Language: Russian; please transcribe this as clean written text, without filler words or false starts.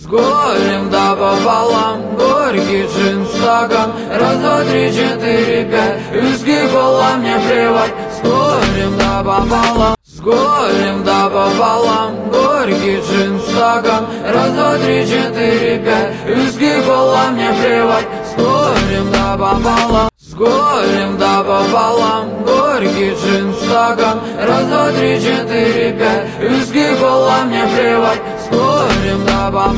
горем да пополам, горький джин стакан. Раз, два, три, четыре, пять, виски, кола, мне плевать. С горем да пополам, с горем да пополам, горький джин стакан. Раз, два, три, четыре, пять, виски, кола, мне плевать. С горем да пополам, с горем да пополам, горький джин стакан. Раз, два, три, четыре, пять, виски, кола, мне плевать. С горем да пополам.